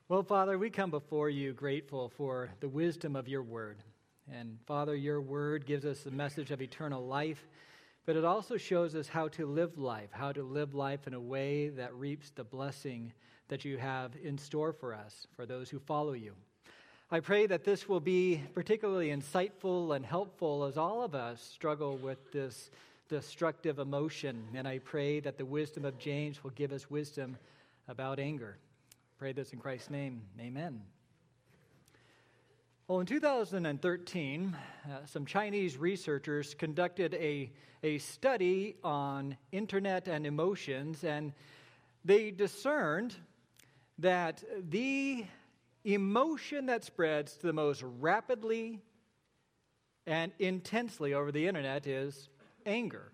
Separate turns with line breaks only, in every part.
Well, Father, we come before you grateful for the wisdom of your word. And Father, your word gives us the message of eternal life, but it also shows us how to live life in a way that reaps the blessing that you have in store for us, for those who follow you. I pray that this will be particularly insightful and helpful as all of us struggle with this destructive emotion. And I pray that the wisdom of James will give us wisdom about anger. Pray this in Christ's name. Amen. Well, in 2013, some Chinese researchers conducted a study on internet and emotions, and they discerned that the emotion that spreads the most rapidly and intensely over the internet is anger.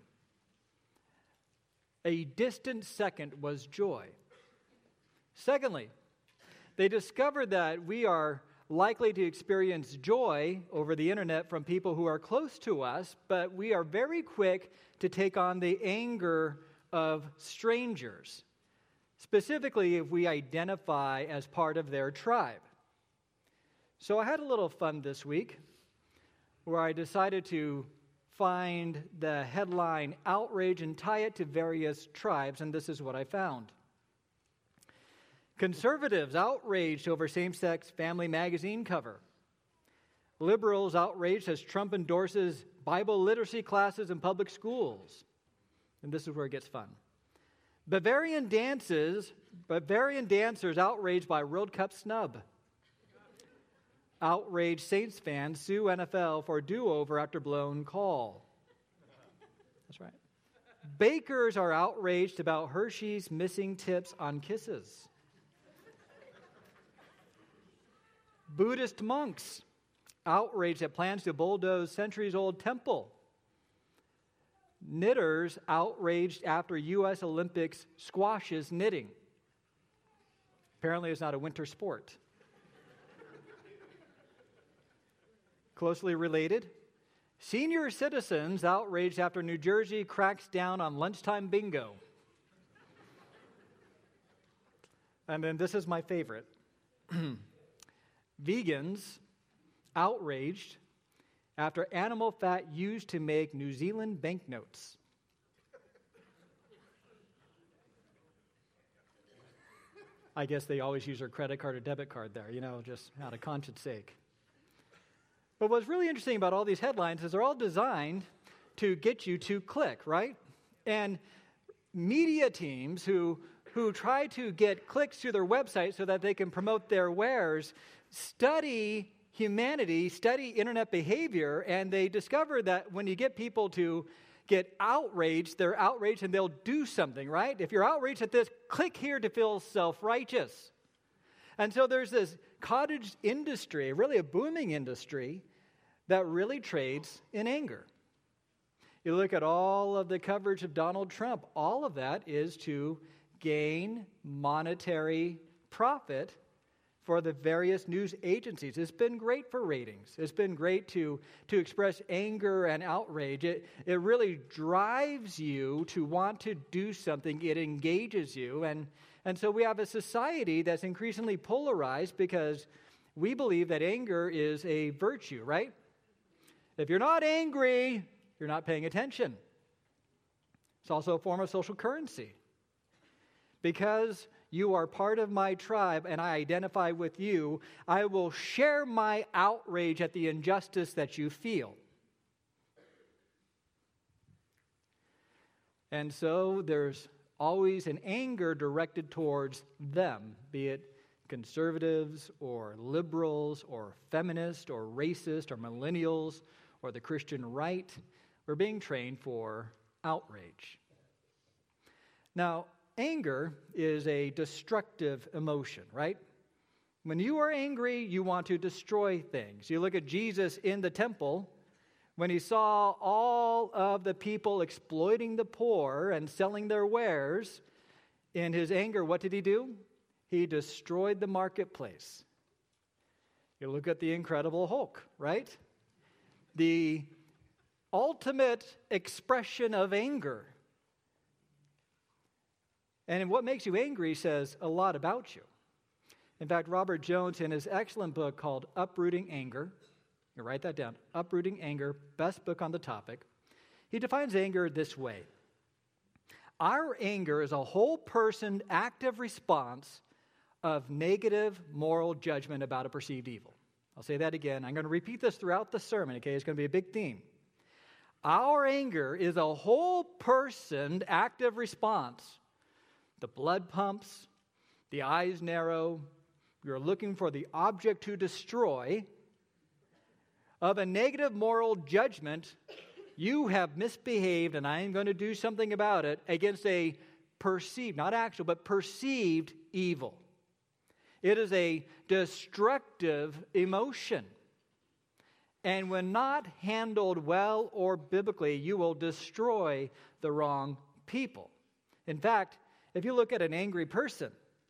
A distant second was joy. Secondly, they discovered that we are likely to experience joy over the internet from people who are close to us, but we are very quick to take on the anger of strangers, specifically if we identify as part of their tribe. So I had a little fun this week where I decided to find the headline outrage and tie it to various tribes, and this is what I found. Conservatives outraged over same-sex family magazine cover. Liberals outraged as Trump endorses Bible literacy classes in public schools. And this is where it gets fun. Bavarian dancers outraged by World Cup snub. Outraged Saints fans sue NFL for do-over after blown call. That's right. Bakers are outraged about Hershey's missing tips on kisses. Buddhist monks outraged at plans to bulldoze centuries-old temple. Knitters outraged after U.S. Olympics squashes knitting. Apparently it's not a winter sport. Closely related, senior citizens outraged after New Jersey cracks down on lunchtime bingo. And then this is my favorite. Vegans outraged after animal fat used to make New Zealand banknotes. I guess they always use their credit card or debit card there, just out of conscience sake. But what's really interesting about all these headlines is they're all designed to get you to click, right? And media teams who try to get clicks to their website so that they can promote their wares study humanity, study internet behavior, and they discover that when you get people to get outraged, they're outraged and they'll do something, right? If you're outraged at this, click here to feel self-righteous. And so there's this cottage industry, really a booming industry, that really trades in anger. You look at all of the coverage of Donald Trump, all of that is to gain monetary profit for the various news agencies. It's been great for ratings. It's been great to express anger and outrage. It really drives you to want to do something. It engages you. And so we have a society that's increasingly polarized because we believe that anger is a virtue, right? If you're not angry, you're not paying attention. It's also a form of social currency. Because you are part of my tribe and I identify with you, I will share my outrage at the injustice that you feel. And so there's always an anger directed towards them, be it conservatives or liberals or feminists or racist or millennials or the Christian right. We're being trained for outrage. Now, anger is a destructive emotion, right? When you are angry, you want to destroy things. You look at Jesus in the temple, when he saw all of the people exploiting the poor and selling their wares, in his anger, what did he do? He destroyed the marketplace. You look at the Incredible Hulk, right? The ultimate expression of anger. And what makes you angry says a lot about you. In fact, Robert Jones, in his excellent book called Uprooting Anger, you write that down, Uprooting Anger, best book on the topic, he defines anger this way. Our anger is a whole person active response of negative moral judgment about a perceived evil. I'll say that again. I'm going to repeat this throughout the sermon, okay? It's going to be a big theme. Our anger is a whole person active response. The blood pumps, the eyes narrow, you're looking for the object to destroy of a negative moral judgment. You have misbehaved and I am going to do something about it against a perceived, not actual, but perceived evil. It is a destructive emotion. And when not handled well or biblically, you will destroy the wrong people. In fact, if you look at an angry person,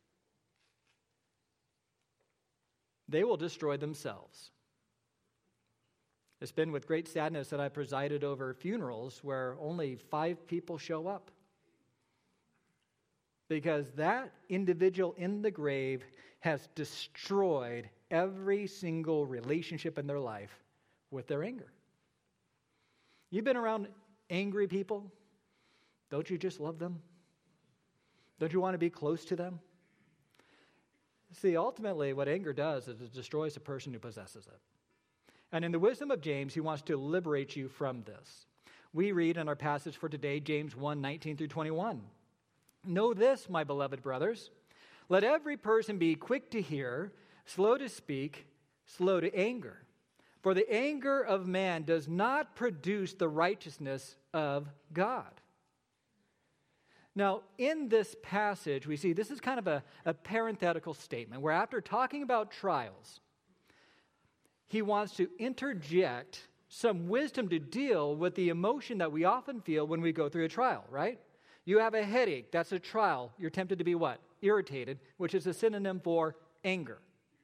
they will destroy themselves. It's been with great sadness that I presided over funerals where only 5 people show up. Because that individual in the grave has destroyed every single relationship in their life with their anger. You've been around angry people? Don't you just love them? Don't you want to be close to them? See, ultimately, what anger does is it destroys the person who possesses it. And in the wisdom of James, he wants to liberate you from this. We read in our passage for today, James 1:19 through 21. Know this, my beloved brothers. Let every person be quick to hear, slow to speak, slow to anger. For the anger of man does not produce the righteousness of God. Now, in this passage, we see this is kind of a parenthetical statement where after talking about trials, he wants to interject some wisdom to deal with the emotion that we often feel when we go through a trial, right? You have a headache, that's a trial. You're tempted to be what? Irritated, which is a synonym for anger.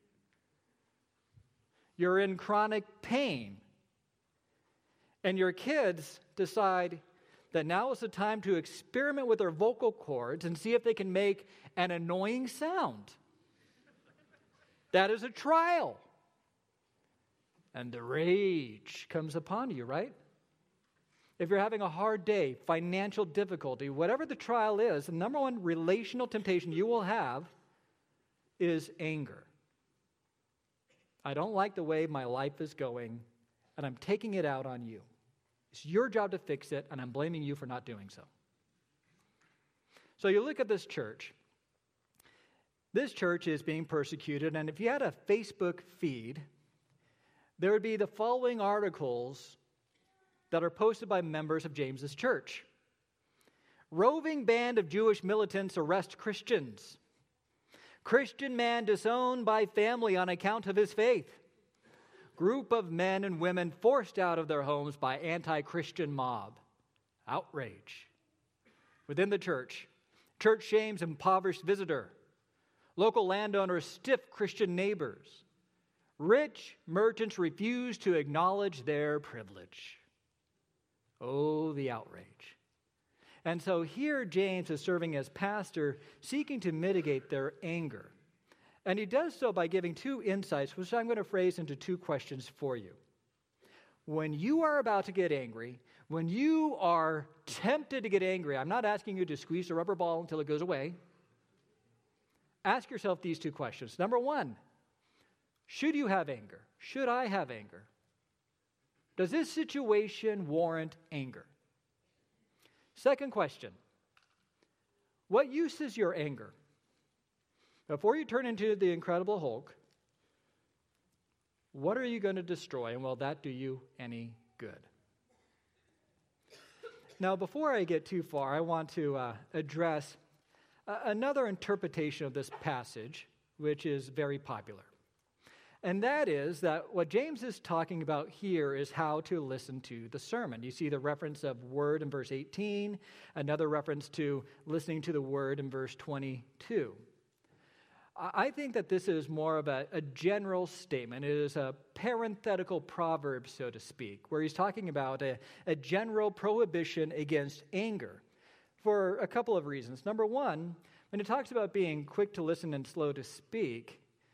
You're in chronic pain, and your kids decide that now is the time to experiment with their vocal cords and see if they can make an annoying sound. That is a trial. And the rage comes upon you, right? If you're having a hard day, financial difficulty, whatever the trial is, the number one relational temptation you will have is anger. I don't like the way my life is going, and I'm taking it out on you. It's your job to fix it, and I'm blaming you for not doing so. So you look at this church. This church is being persecuted, and if you had a Facebook feed, there would be the following articles that are posted by members of James's church. Roving band of Jewish militants arrest Christians. Christian man disowned by family on account of his faith. Group of men and women forced out of their homes by anti-Christian mob. Outrage. Within the church shames impoverished visitor. Local landowners stiff Christian neighbors. Rich merchants refuse to acknowledge their privilege. Oh, the outrage. And so here James is serving as pastor, seeking to mitigate their anger. And he does so by giving 2 insights, which I'm going to phrase into 2 questions for you. When you are about to get angry, when you are tempted to get angry, I'm not asking you to squeeze a rubber ball until it goes away. Ask yourself these 2 questions. Number 1, should you have anger? Should I have anger? Does this situation warrant anger? Second question, what use is your anger? Before you turn into the Incredible Hulk, what are you going to destroy, and will that do you any good? Now, before I get too far, I want to address another interpretation of this passage, which is very popular. And that is that what James is talking about here is how to listen to the sermon. You see the reference of word in verse 18, another reference to listening to the word in verse 22. I think that this is more of a general statement. It is a parenthetical proverb, so to speak, where he's talking about a general prohibition against anger for a couple of reasons. Number 1, when it talks about being quick to listen and slow to speak,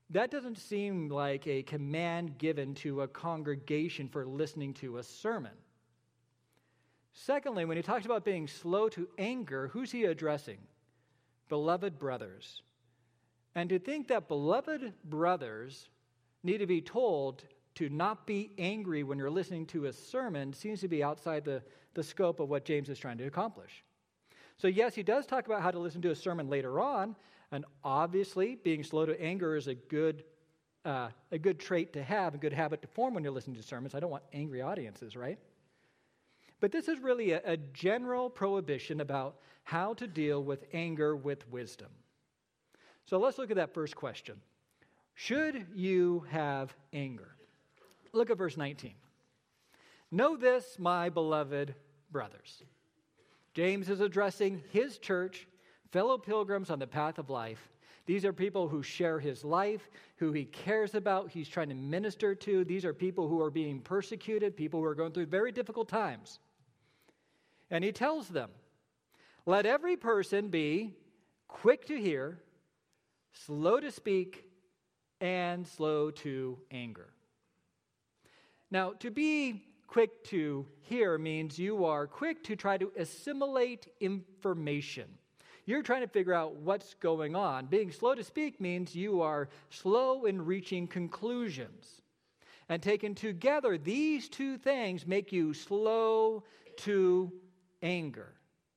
that doesn't seem like a command given to a congregation for listening to a sermon. Secondly, when he talks about being slow to anger, who's he addressing? Beloved brothers. And to think that beloved brothers need to be told to not be angry when you're listening to a sermon seems to be outside the scope of what James is trying to accomplish. So yes, he does talk about how to listen to a sermon later on, and obviously being slow to anger is a good trait to have, a good habit to form when you're listening to sermons. I don't want angry audiences, right? But this is really a general prohibition about how to deal with anger with wisdom. So let's look at that first question. Should you have anger? Look at verse 19. Know this, my beloved brothers. James is addressing his church, fellow pilgrims on the path of life. These are people who share his life, who he cares about, he's trying to minister to. These are people who are being persecuted, people who are going through very difficult times. And he tells them, let every person be quick to hear, slow to speak, and slow to anger. Now, to be quick to hear means you are quick to try to assimilate information. You're trying to figure out what's going on. Being slow to speak means you are slow in reaching conclusions. And taken together, these two things make you slow to anger.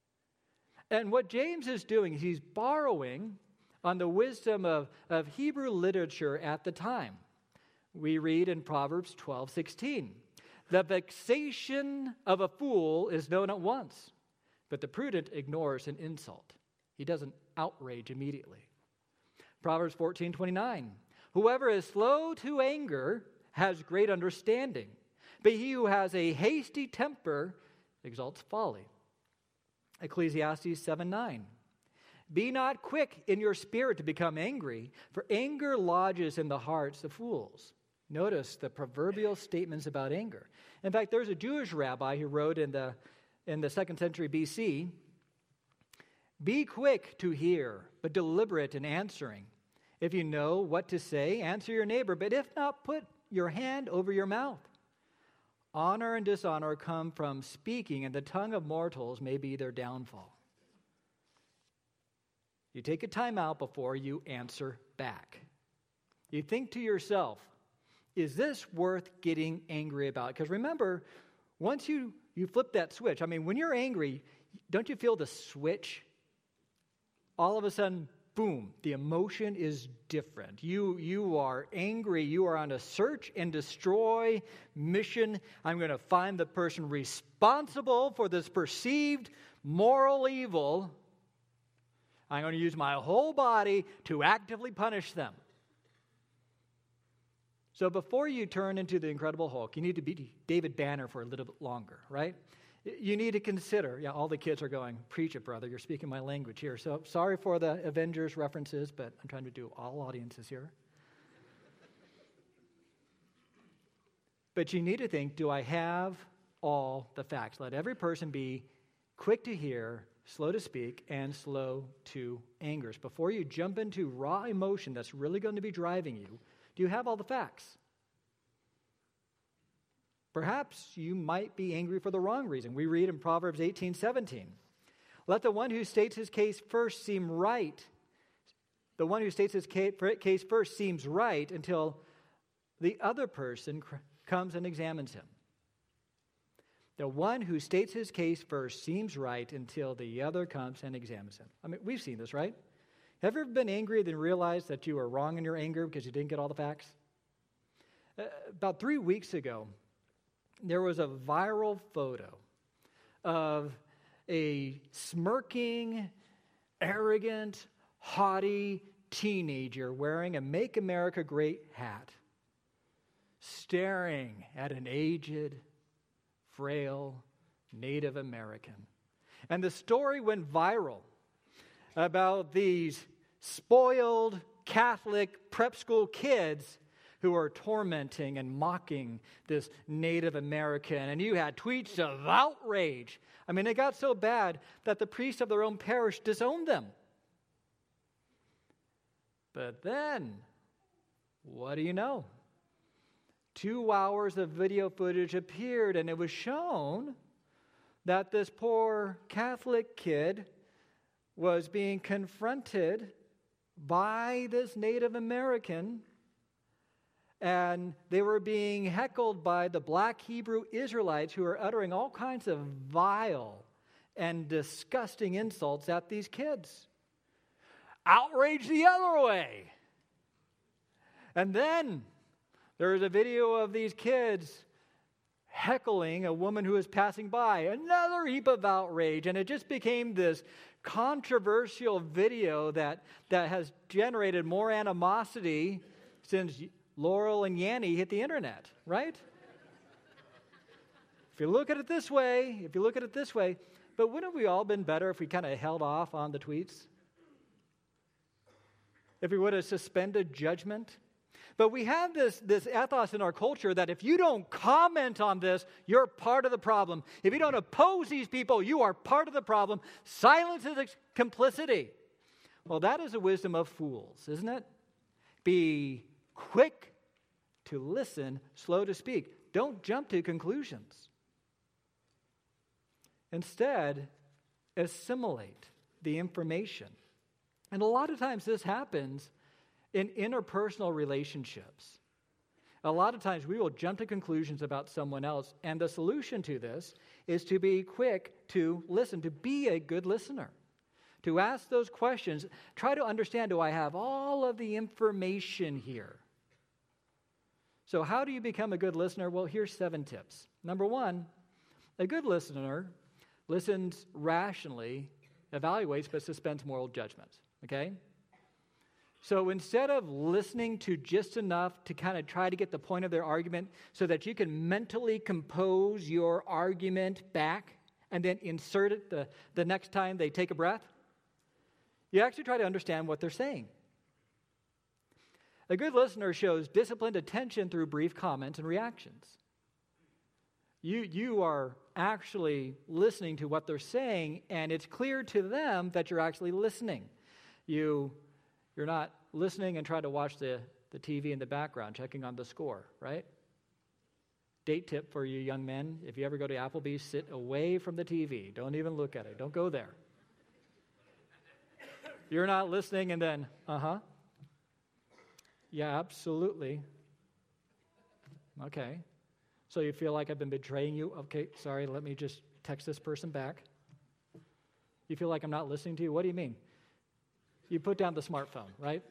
And what James is doing is he's borrowing on the wisdom of Hebrew literature at the time. We read in Proverbs 12:16, the vexation of a fool is known at once, but the prudent ignores an insult. He doesn't outrage immediately. Proverbs 14:29, whoever is slow to anger has great understanding, but he who has a hasty temper exalts folly. Ecclesiastes 7:9, be not quick in your spirit to become angry, for anger lodges in the hearts of fools. Notice the proverbial statements about anger. In fact, there's a Jewish rabbi who wrote in the 2nd century BC, be quick to hear, but deliberate in answering. If you know what to say, answer your neighbor, but if not, put your hand over your mouth. Honor and dishonor come from speaking, and the tongue of mortals may be their downfall. You take a time out before you answer back. You think to yourself, is this worth getting angry about? Because remember, once you flip that switch, when you're angry, don't you feel the switch? All of a sudden, boom, the emotion is different. You are angry. You are on a search and destroy mission. I'm going to find the person responsible for this perceived moral evil. I'm going to use my whole body to actively punish them. So before you turn into the Incredible Hulk, you need to be David Banner for a little bit longer, right? You need to consider, all the kids are going, preach it, brother, you're speaking my language here. So sorry for the Avengers references, but I'm trying to do all audiences here. But you need to think, do I have all the facts? Let every person be quick to hear, slow to speak, and slow to anger. Before you jump into raw emotion that's really going to be driving you, do you have all the facts? Perhaps you might be angry for the wrong reason. We read in Proverbs 18:17, let the one who states his case first seem right. The one who states his case first seems right until the other person comes and examines him. The one who states his case first seems right until the other comes and examines him. We've seen this, right? Have you ever been angry and then realized that you were wrong in your anger because you didn't get all the facts? About 3 weeks ago, there was a viral photo of a smirking, arrogant, haughty teenager wearing a Make America Great hat, staring at an aged, frail Native American. And the story went viral about these spoiled Catholic prep school kids who are tormenting and mocking this Native American. And you had tweets of outrage. It got so bad that the priests of their own parish disowned them. But then What do you know? 2 hours of video footage appeared, and it was shown that this poor Catholic kid was being confronted by this Native American, and they were being heckled by the black Hebrew Israelites who were uttering all kinds of vile and disgusting insults at these kids. Outrage the other way. And then there was a video of these kids heckling a woman who was passing by. Another heap of outrage. And it just became this controversial video that has generated more animosity since Laurel and Yanny hit the internet, right? If you look at it this way, but wouldn't we all been better if we kind of held off on the tweets? If we would have suspended judgment? But we have this ethos in our culture that if you don't comment on this, you're part of the problem. If you don't oppose these people, you are part of the problem. Silence is complicity. Well, that is the wisdom of fools, isn't it? Be quick to listen, slow to speak. Don't jump to conclusions. Instead, assimilate the information. And a lot of times this happens in interpersonal relationships. A lot of times we will jump to conclusions about someone else, and the solution to this is to be quick to listen, to be a good listener, to ask those questions. Try to understand, do I have all of the information here? So how do you become a good listener? Well, here's 7 tips. Number 1, a good listener listens rationally, evaluates, but suspends moral judgment, okay? So instead of listening to just enough to kind of try to get the point of their argument so that you can mentally compose your argument back and then insert it the next time they take a breath, you actually try to understand what they're saying. A good listener shows disciplined attention through brief comments and reactions. You are actually listening to what they're saying, and it's clear to them that you're actually listening. You're not listening and trying to watch the TV in the background, checking on the score, right? Date tip for you young men, if you ever go to Applebee's, sit away from the TV. Don't even look at it. Don't go there. You're not listening and then, yeah, absolutely. Okay. So you feel like I've been betraying you? Okay, sorry, let me just text this person back. You feel like I'm not listening to you? What do you mean? You put down the smartphone, right?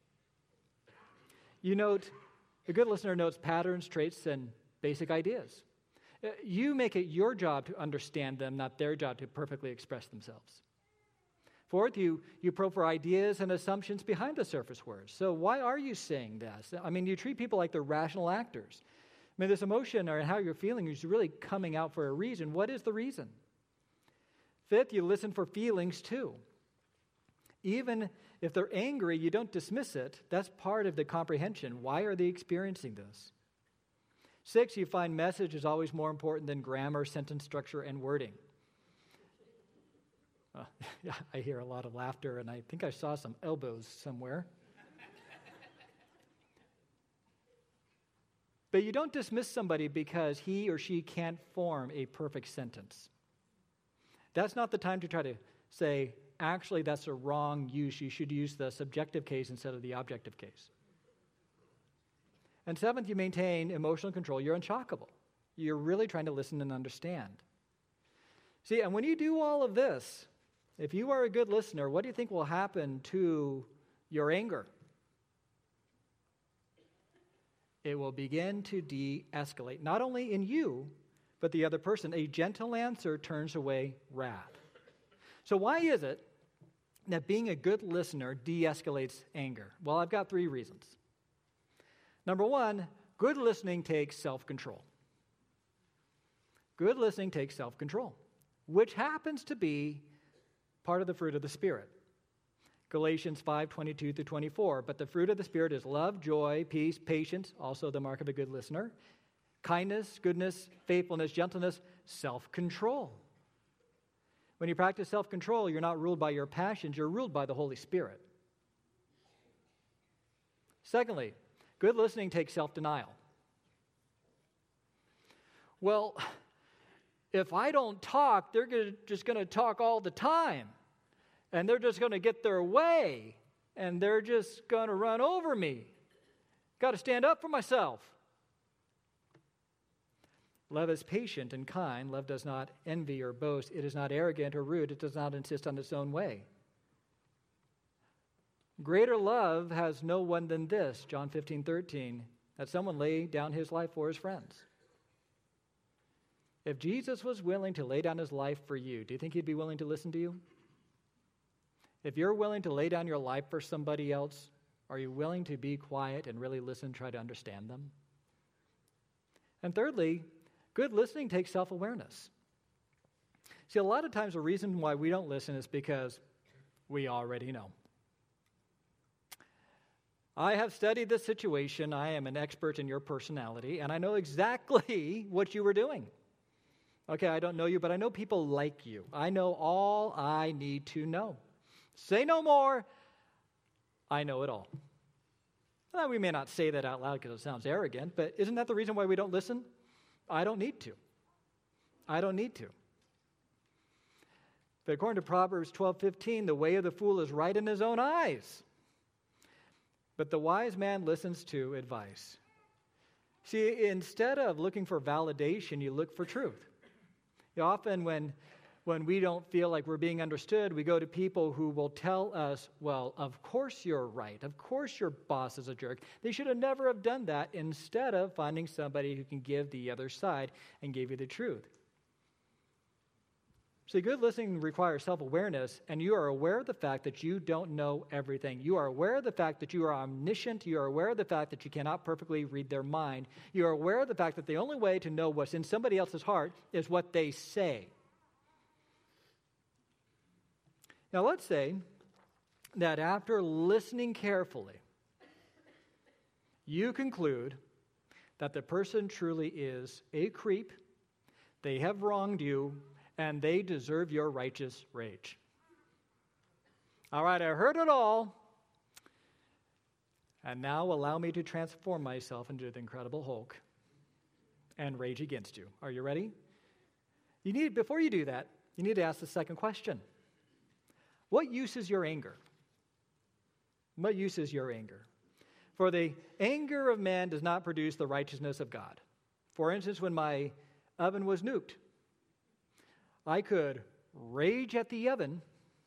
You note, a good listener notes patterns, traits, and basic ideas. You make it your job to understand them, not their job to perfectly express themselves. 4th, you probe for ideas and assumptions behind the surface words. So why are you saying this? I mean, you treat people like they're rational actors. I mean, this emotion or how you're feeling is really coming out for a reason. What is the reason? 5th, you listen for feelings too. Even if they're angry, you don't dismiss it. That's part of the comprehension. Why are they experiencing this? 6, you find message is always more important than grammar, sentence structure, and wording. Yeah, I hear a lot of laughter, and I think I saw some elbows somewhere. But you don't dismiss somebody because he or she can't form a perfect sentence. That's not the time to try to say, actually, that's a wrong use. You should use the subjective case instead of the objective case. And 7th, you maintain emotional control. You're unshockable. You're really trying to listen and understand. See, and when you do all of this, if you are a good listener, what do you think will happen to your anger? It will begin to de-escalate, not only in you, but the other person. A gentle answer turns away wrath. So why is it that being a good listener de-escalates anger? Well, I've got 3 reasons. Number 1, good listening takes self-control. Good listening takes self-control, which happens to be part of the fruit of the Spirit. Galatians 5:22-24. But the fruit of the Spirit is love, joy, peace, patience, also the mark of a good listener, kindness, goodness, faithfulness, gentleness, self-control. When you practice self-control, you're not ruled by your passions, you're ruled by the Holy Spirit. Secondly, Good listening takes self-denial. Well, if I don't talk, they're just going to talk all the time. And they're just going to get their way. And they're just going to run over me. Got to stand up for myself. Love is patient and kind. Love does not envy or boast. It is not arrogant or rude. It does not insist on its own way. Greater love has no one than this, John 15:13, that someone lay down his life for his friends. If Jesus was willing to lay down his life for you, do you think he'd be willing to listen to you? If you're willing to lay down your life for somebody else, are you willing to be quiet and really listen, try to understand them? And thirdly, good listening takes self-awareness. See, a lot of times the reason why we don't listen is because we already know. I have studied this situation. I am an expert in your personality, and I know exactly what you were doing. Okay, I don't know you, but I know people like you. I know all I need to know. Say no more. I know it all. Well, we may not say that out loud because it sounds arrogant, but isn't that the reason why we don't listen? I don't need to. I don't need to. But according to Proverbs 12:15, the way of the fool is right in his own eyes. But the wise man listens to advice. See, instead of looking for validation, you look for truth. Often when we don't feel like we're being understood, we go to people who will tell us, well, of course you're right. Of course your boss is a jerk. They should have never have done that, instead of finding somebody who can give the other side and give you the truth. See, good listening requires self-awareness, and you are aware of the fact that you don't know everything. You are aware of the fact that you are omniscient. You are aware of the fact that you cannot perfectly read their mind. You are aware of the fact that the only way to know what's in somebody else's heart is what they say. Now, let's say that after listening carefully, you conclude that the person truly is a creep, they have wronged you, and they deserve your righteous rage. All right, I heard it all. And now allow me to transform myself into the Incredible Hulk and rage against you. Are you ready? Before you do that, you need to ask the second question. What use is your anger? What use is your anger? For the anger of man does not produce the righteousness of God. For instance, when my oven was nuked, I could rage at the oven,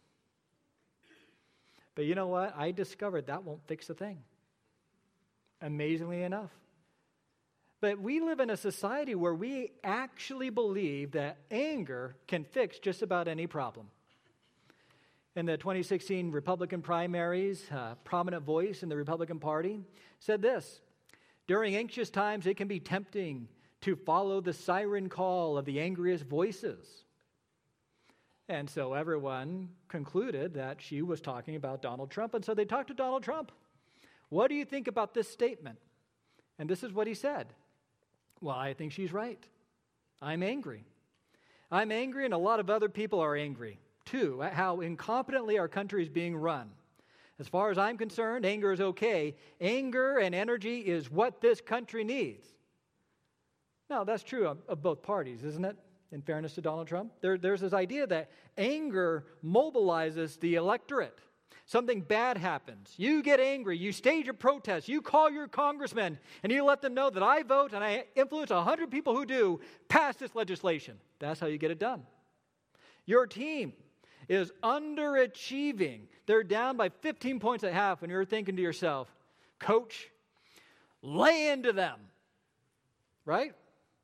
but you know what? I discovered that won't fix a thing. Amazingly enough. But we live in a society where we actually believe that anger can fix just about any problem. In the 2016 Republican primaries, a prominent voice in the Republican Party said this: during anxious times, it can be tempting to follow the siren call of the angriest voices. And so everyone concluded that she was talking about Donald Trump, and so they talked to Donald Trump. What do you think about this statement? And this is what he said. Well, I think she's right. I'm angry. I'm angry, and a lot of other people are angry, too, at how incompetently our country is being run. As far as I'm concerned, anger is okay. Anger and energy is what this country needs. Now, that's true of both parties, isn't it? In fairness to Donald Trump, there's this idea that anger mobilizes the electorate. Something bad happens. You get angry. You stage a protest. You call your congressman, and you let them know that I vote and I influence 100 people who do pass this legislation. That's how you get it done. Your team is underachieving. They're down by 15 points at half, and you're thinking to yourself, Coach, lay into them. Right?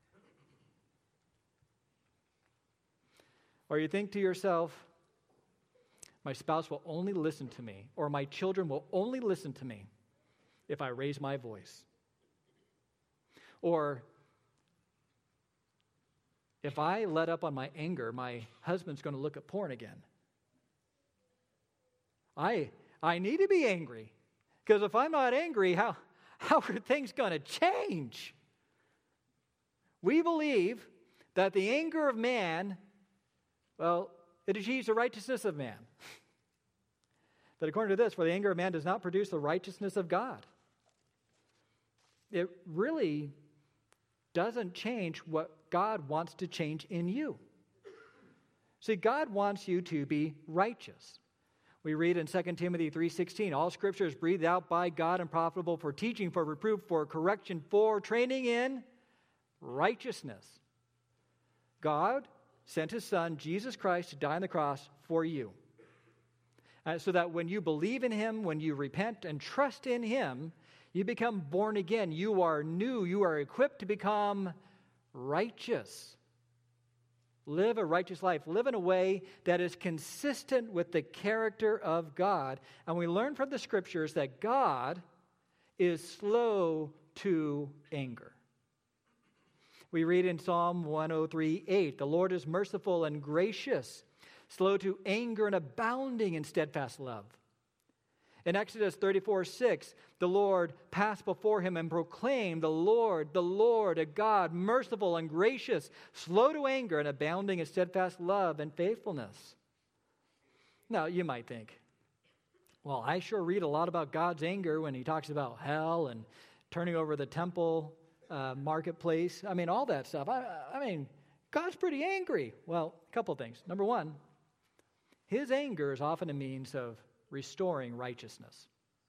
Or you think to yourself, my spouse will only listen to me, or my children will only listen to me if I raise my voice. Or if I let up on my anger, my husband's going to look at porn again. I need to be angry, because if I'm not angry, how are things going to change? We believe that the anger of man, well, it achieves the righteousness of man. But according to this, for the anger of man does not produce the righteousness of God. it really doesn't change what God wants to change in you. See, God wants you to be righteous. We read in 2 Timothy 3:16, all Scripture is breathed out by God and profitable for teaching, for reproof, for correction, for training in righteousness. God sent His Son, Jesus Christ, to die on the cross for you. So that when you believe in Him, when you repent and trust in Him, you become born again. You are new. You are equipped to become righteous. Live a righteous life. Live in a way that is consistent with the character of God. And we learn from the Scriptures that God is slow to anger. We read in Psalm 103:8, the Lord is merciful and gracious, slow to anger and abounding in steadfast love. In Exodus 34:6, the Lord passed before him and proclaimed, the Lord, a God, merciful and gracious, slow to anger and abounding in steadfast love and faithfulness. Now, you might think, well, I sure read a lot about God's anger when He talks about hell and turning over the temple marketplace. I mean, all that stuff. I mean, God's pretty angry. Well, a couple things. Number one, His anger is often a means of restoring righteousness.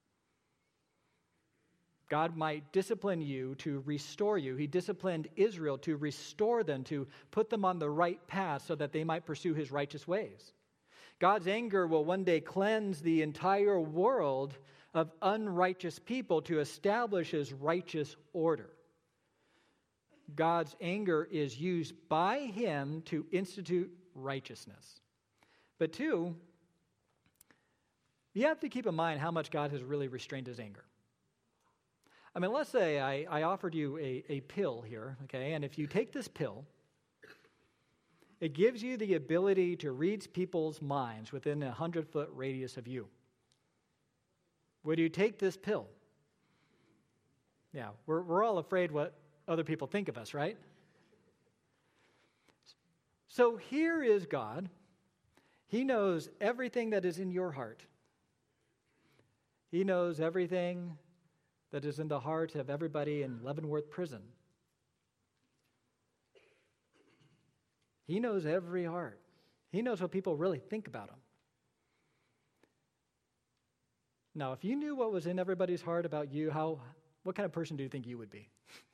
God might discipline you to restore you. He disciplined Israel to restore them, to put them on the right path so that they might pursue His righteous ways. God's anger will one day cleanse the entire world of unrighteous people to establish His righteous order. God's anger is used by Him to institute righteousness. But two, you have to keep in mind how much God has really restrained His anger. I mean, let's say I offered you a pill here, okay? And if you take this pill, it gives you the ability to read people's minds within a 100-foot radius of you. Would you take this pill? Yeah, we're all afraid what other people think of us, right? So here is God. He knows everything that is in your heart. He knows everything that is in the heart of everybody in Leavenworth Prison. He knows every heart. He knows what people really think about Him. Now, if you knew what was in everybody's heart about you, what kind of person do you think you would be?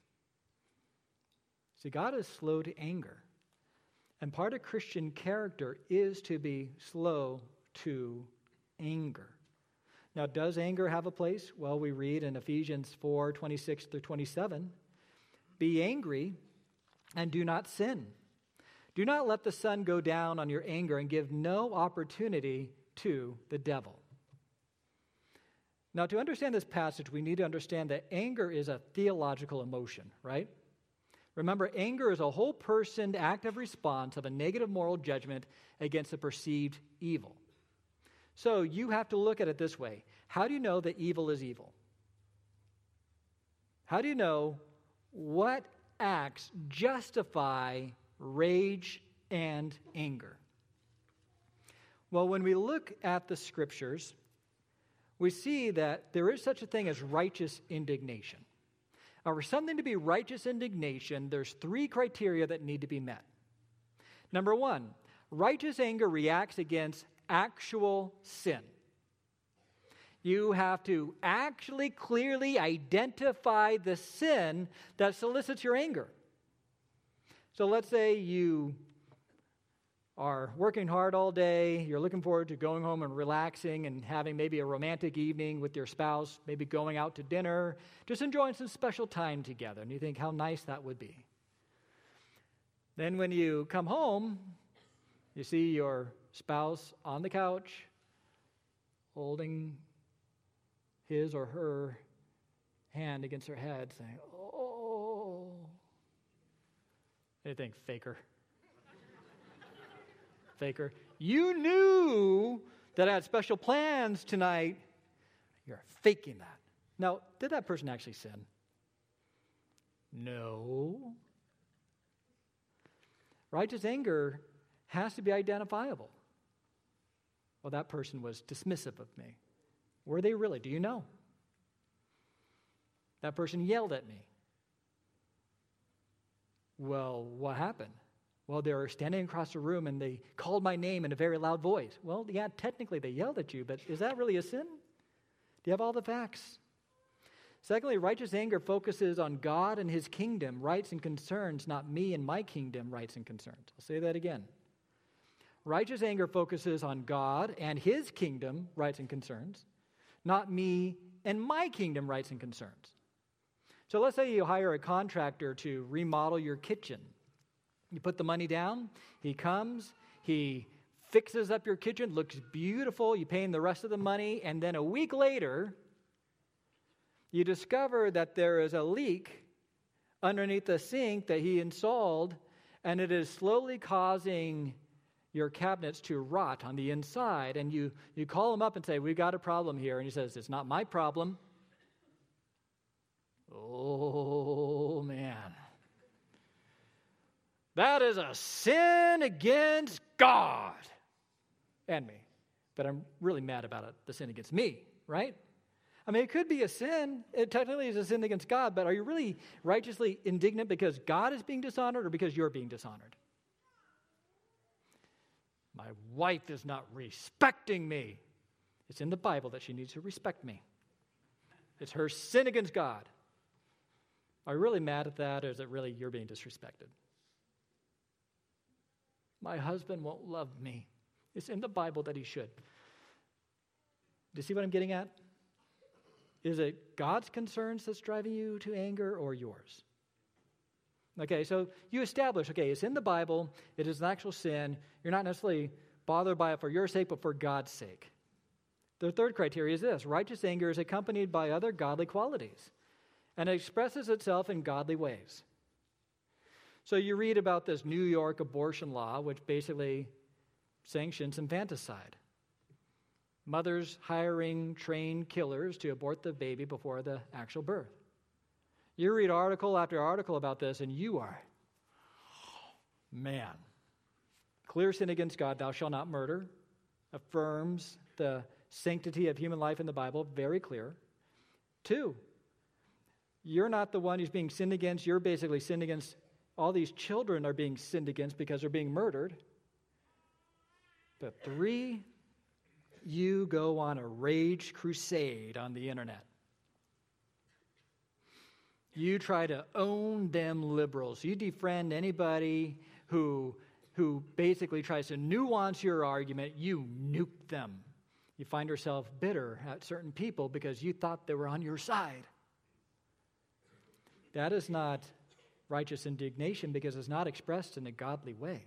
See, God is slow to anger. And part of Christian character is to be slow to anger. Now, does anger have a place? Well, we read in Ephesians 4:26-27, be angry and do not sin. Do not let the sun go down on your anger and give no opportunity to the devil. Now, to understand this passage, we need to understand that anger is a theological emotion, right? Remember, anger is a whole person's active response of a negative moral judgment against a perceived evil. So you have to look at it this way. How do you know that evil is evil? How do you know what acts justify rage and anger? Well, when we look at the Scriptures, we see that there is such a thing as righteous indignation. Now, for something to be righteous indignation, there's three criteria that need to be met. Number one, righteous anger reacts against actual sin. You have to actually clearly identify the sin that solicits your anger. So let's say you are working hard all day, you're looking forward to going home and relaxing and having maybe a romantic evening with your spouse, maybe going out to dinner, just enjoying some special time together, and you think how nice that would be. Then when you come home, you see your spouse on the couch holding his or her hand against her head saying, oh. And you think, faker. Faker. You knew that I had special plans tonight. You're faking that. Now, did that person actually sin? No. Righteous anger has to be identifiable. Well, that person was dismissive of me. Were they really? Do you know? That person yelled at me. Well, what happened? Well, they were standing across the room and they called my name in a very loud voice. Well, yeah, technically they yelled at you, but is that really a sin? Do you have all the facts? Secondly, righteous anger focuses on God and his kingdom, rights and concerns, not me and my kingdom, rights and concerns. I'll say that again. Righteous anger focuses on God and his kingdom, rights and concerns, not me and my kingdom, rights and concerns. So let's say you hire a contractor to remodel your kitchen. You put the money down, he comes, he fixes up your kitchen, looks beautiful, you pay him the rest of the money, and then a week later, you discover that there is a leak underneath the sink that he installed, and it is slowly causing your cabinets to rot on the inside. And you call him up and say, we've got a problem here. And he says, it's not my problem. Oh, man. That is a sin against God and me. But I'm really mad about it, the sin against me, right? I mean, it could be a sin. It technically is a sin against God, but are you really righteously indignant because God is being dishonored or because you're being dishonored? My wife is not respecting me. It's in the Bible that she needs to respect me. It's her sin against God. Are you really mad at that, or is it really you're being disrespected? My husband won't love me. It's in the Bible that he should. Do you see what I'm getting at? Is it God's concerns that's driving you to anger or yours? Okay, so you establish, okay, it's in the Bible, it is an actual sin. You're not necessarily bothered by it for your sake, but for God's sake. The third criteria is this: righteous anger is accompanied by other godly qualities, and it expresses itself in godly ways. So you read about this New York abortion law, which basically sanctions infanticide. Mothers hiring trained killers to abort the baby before the actual birth. You read article after article about this, and you are, man, clear sin against God, thou shalt not murder, affirms the sanctity of human life in the Bible, very clear. 2, you're not the one who's being sinned against, you're basically sinned against. All these children are being sinned against because they're being murdered. But 3, you go on a rage crusade on the internet. You try to own them liberals. You defriend anybody who basically tries to nuance your argument. You nuke them. You find yourself bitter at certain people because you thought they were on your side. That is not righteous indignation because it's not expressed in a godly way.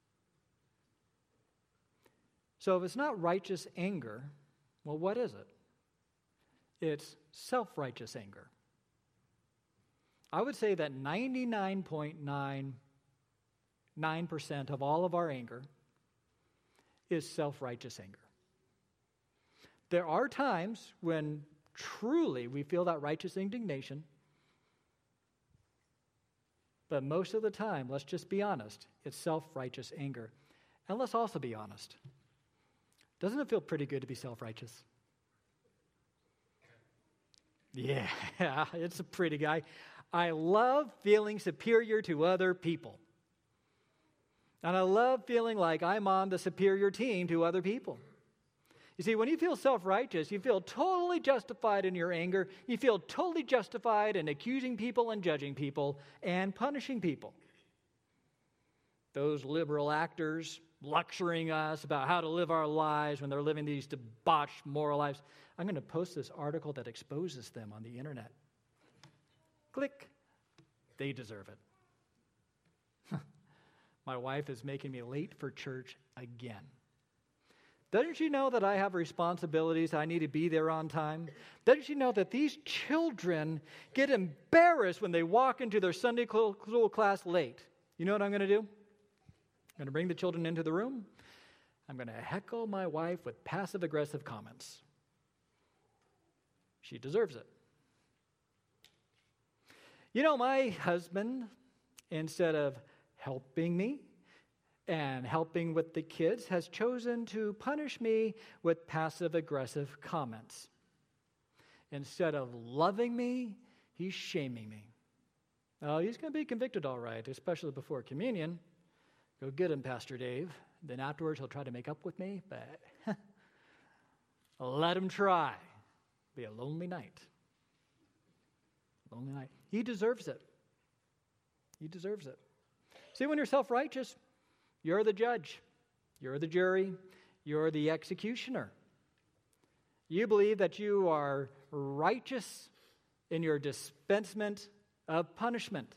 So if it's not righteous anger, well, what is it? It's self-righteous anger. I would say that 99.99% of all of our anger is self-righteous anger. There are times when truly we feel that righteous indignation, but most of the time, let's just be honest, it's self-righteous anger. And let's also be honest. Doesn't it feel pretty good to be self-righteous? Yeah, it's a pretty guy. I love feeling superior to other people. And I love feeling like I'm on the superior team to other people. You see, when you feel self-righteous, you feel totally justified in your anger. You feel totally justified in accusing people and judging people and punishing people. Those liberal actors lecturing us about how to live our lives when they're living these debauched moral lives. I'm going to post this article that exposes them on the internet. Click. They deserve it. My wife is making me late for church again. Doesn't she know that I have responsibilities? I need to be there on time. Doesn't she know that these children get embarrassed when they walk into their Sunday school class late? You know what I'm going to do? I'm going to bring the children into the room. I'm going to heckle my wife with passive-aggressive comments. She deserves it. You know, my husband, instead of helping me and helping with the kids, has chosen to punish me with passive-aggressive comments. Instead of loving me, He's shaming me. Oh, he's going to be convicted all right, especially before communion. Go get him, Pastor Dave. Then afterwards, he'll try to make up with me, but let him try. Be a lonely night. Lonely night. He deserves it. He deserves it. See, when you're self-righteous, you're the judge. You're the jury. You're the executioner. You believe that you are righteous in your dispensement of punishment.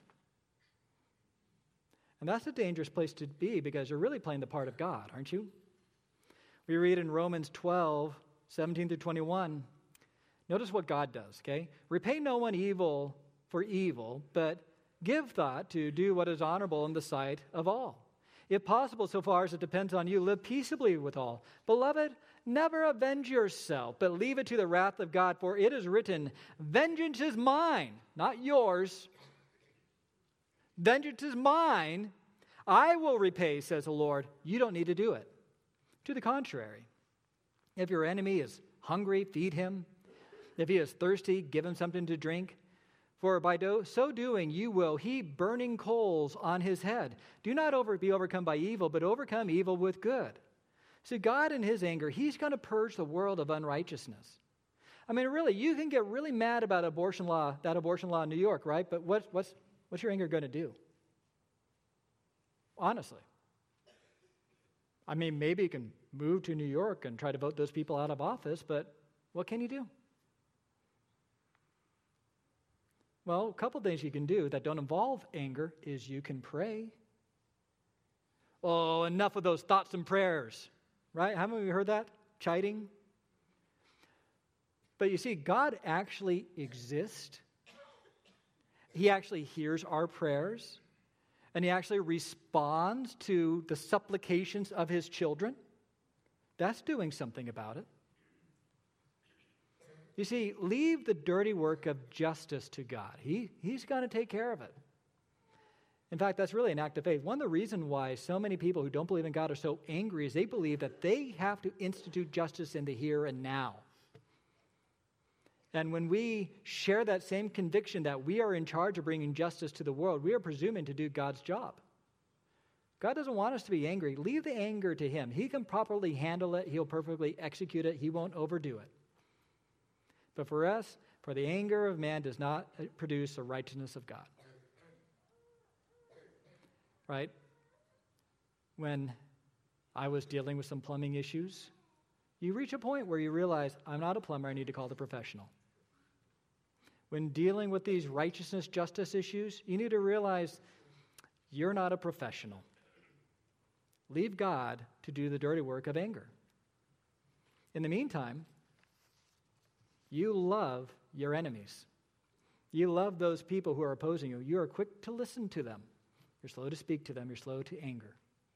And that's a dangerous place to be because you're really playing the part of God, aren't you? We read in Romans 12, 17 through 21. Notice what God does, okay? Repay no one evil for evil, but give thought to do what is honorable in the sight of all. If possible, so far as it depends on you, live peaceably with all. Beloved, never avenge yourself, but leave it to the wrath of God, for it is written, vengeance is mine, not yours. Vengeance is mine. I will repay, says the Lord. You don't need to do it. To the contrary, if your enemy is hungry, feed him. If he is thirsty, give him something to drink. For by so doing, you will heap burning coals on his head. Do not be overcome by evil, but overcome evil with good. See, God in his anger, he's going to purge the world of unrighteousness. I mean, really, you can get really mad about abortion law, that abortion law in New York, right? But what's your anger going to do? Honestly. I mean, maybe you can move to New York and try to vote those people out of office, but what can you do? Well, a couple things you can do that don't involve anger is you can pray. Oh, enough of those thoughts and prayers, right? Haven't we heard that? Chiding. But you see, God actually exists. He actually hears our prayers, and he actually responds to the supplications of his children. That's doing something about it. You see, leave the dirty work of justice to God. He's going to take care of it. In fact, that's really an act of faith. One of the reasons why so many people who don't believe in God are so angry is they believe that they have to institute justice in the here and now. And when we share that same conviction that we are in charge of bringing justice to the world, we are presuming to do God's job. God doesn't want us to be angry. Leave the anger to him. He can properly handle it. He'll perfectly execute it. He won't overdo it. But for us, for the anger of man does not produce the righteousness of God. Right? When I was dealing with some plumbing issues, you reach a point where you realize, I'm not a plumber, I need to call the professional. When dealing with these righteousness, justice issues, you need to realize you're not a professional. Leave God to do the dirty work of anger. In the meantime, you love your enemies. You love those people who are opposing you. You are quick to listen to them. You're slow to speak to them. You're slow to anger.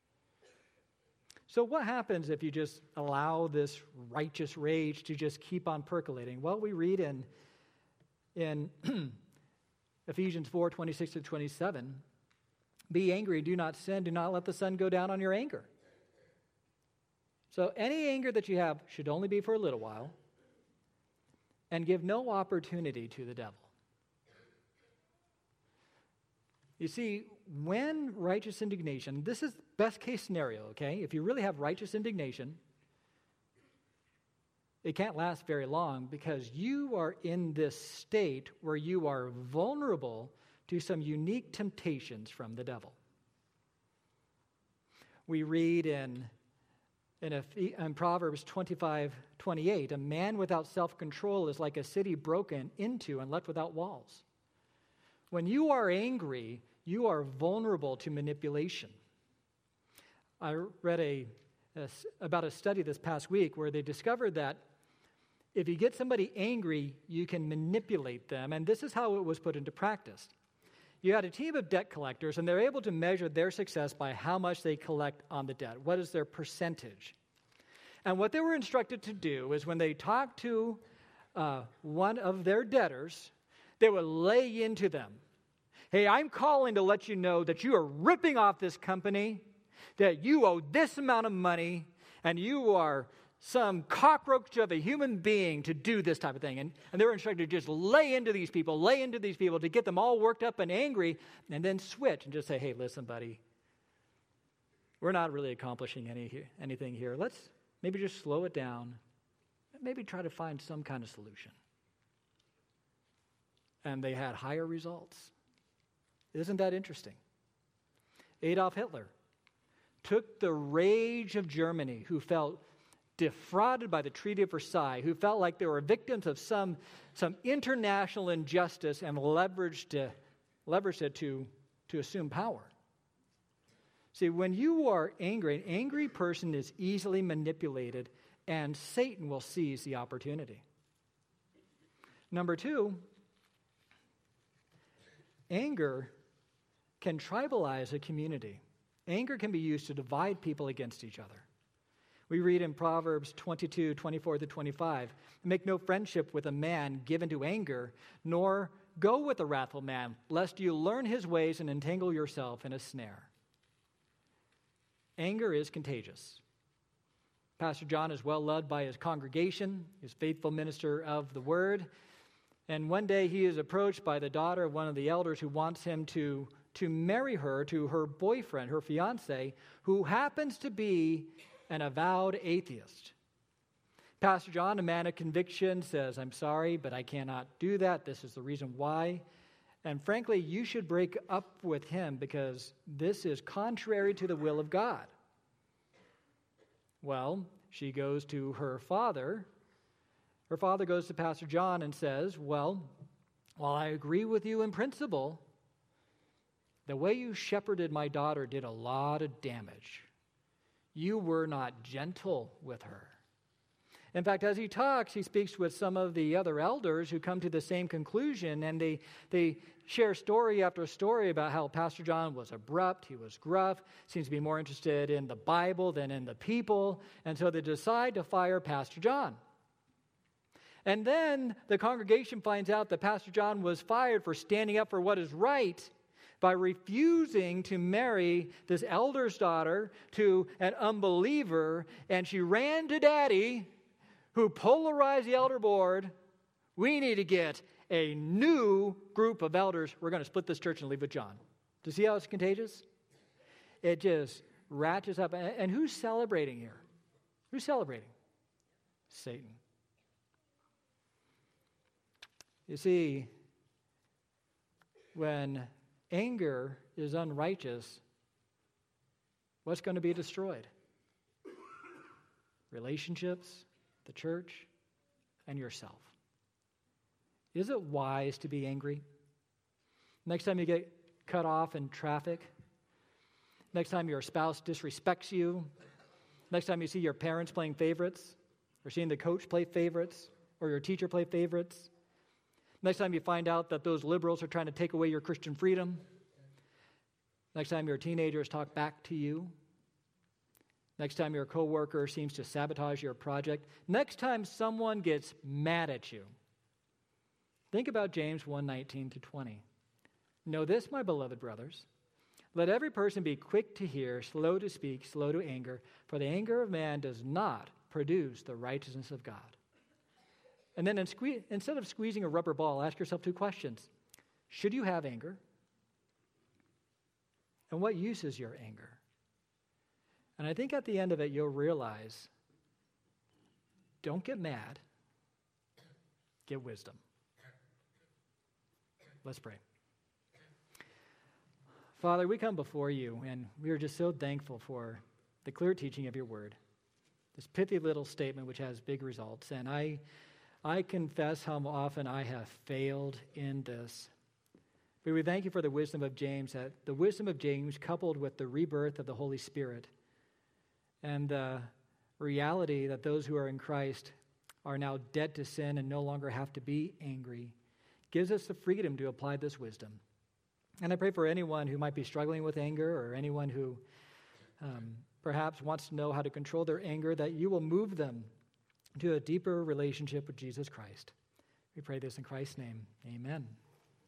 So what happens if you just allow this righteous rage to just keep on percolating? Well, we read in Ephesians 4, 26 to 27, be angry, do not sin, do not let the sun go down on your anger. So any anger that you have should only be for a little while, and give no opportunity to the devil. You see, when righteous indignation, this is best case scenario, okay? If you really have righteous indignation, it can't last very long because you are in this state where you are vulnerable to some unique temptations from the devil. We read in Proverbs 25:28, a man without self-control is like a city broken into and left without walls. When you are angry, you are vulnerable to manipulation. I read about a study this past week where they discovered that if you get somebody angry, you can manipulate them, and this is how it was put into practice. You had a team of debt collectors, and they're able to measure their success by how much they collect on the debt. What is their percentage? And what they were instructed to do is when they talked to one of their debtors, they would lay into them. Hey, I'm calling to let you know that you are ripping off this company, that you owe this amount of money, and you are some cockroach of a human being to do this type of thing. And they were instructed to just lay into these people to get them all worked up and angry, and then switch and just say, hey, listen, buddy, we're not really accomplishing anything here. Let's maybe just slow it down, maybe try to find some kind of solution. And they had higher results. Isn't that interesting? Adolf Hitler took the rage of Germany, who felt defrauded by the Treaty of Versailles, who felt like they were victims of some international injustice, and leveraged it to assume power. See, when you are angry, an angry person is easily manipulated, and Satan will seize the opportunity. Number two, anger can tribalize a community. Anger can be used to divide people against each other. We read in Proverbs 22:24-25, make no friendship with a man given to anger, nor go with a wrathful man, lest you learn his ways and entangle yourself in a snare. Anger is contagious. Pastor John is well loved by his congregation, his faithful minister of the word. And one day he is approached by the daughter of one of the elders who wants him to marry her to her boyfriend, her fiance, who happens to be an avowed atheist. Pastor John, a man of conviction, says, I'm sorry, but I cannot do that. This is the reason why. And frankly, you should break up with him because this is contrary to the will of God. Well, she goes to her father. Her father goes to Pastor John and says, well, while I agree with you in principle, the way you shepherded my daughter did a lot of damage. You were not gentle with her. In fact, as he talks, he speaks with some of the other elders who come to the same conclusion, and they share story after story about how Pastor John was abrupt, he was gruff, seems to be more interested in the Bible than in the people, and so they decide to fire Pastor John. And then the congregation finds out that Pastor John was fired for standing up for what is right by refusing to marry this elder's daughter to an unbeliever, and she ran to Daddy, who polarized the elder board. We need to get a new group of elders. We're going to split this church and leave with John. Do you see how it's contagious? It just ratchets up. And who's celebrating here? Who's celebrating? Satan. You see, when anger is unrighteous, what's going to be destroyed? Relationships, the church, and yourself. Is it wise to be angry? Next time you get cut off in traffic, next time your spouse disrespects you, next time you see your parents playing favorites, or seeing the coach play favorites, or your teacher play favorites, next time you find out that those liberals are trying to take away your Christian freedom, next time your teenagers talk back to you, next time your coworker seems to sabotage your project, next time someone gets mad at you, think about James 1:19-20. Know this, my beloved brothers, let every person be quick to hear, slow to speak, slow to anger, for the anger of man does not produce the righteousness of God. And then instead of squeezing a rubber ball, ask yourself two questions. Should you have anger? And what use is your anger? And I think at the end of it, you'll realize, don't get mad, get wisdom. Let's pray. Father, we come before you, and we are just so thankful for the clear teaching of your word, this pithy little statement which has big results. And I confess how often I have failed in this. But we thank you for the wisdom of James, that the wisdom of James coupled with the rebirth of the Holy Spirit and the reality that those who are in Christ are now dead to sin and no longer have to be angry, gives us the freedom to apply this wisdom. And I pray for anyone who might be struggling with anger, or anyone who perhaps wants to know how to control their anger, that you will move them to a deeper relationship with Jesus Christ. We pray this in Christ's name. Amen.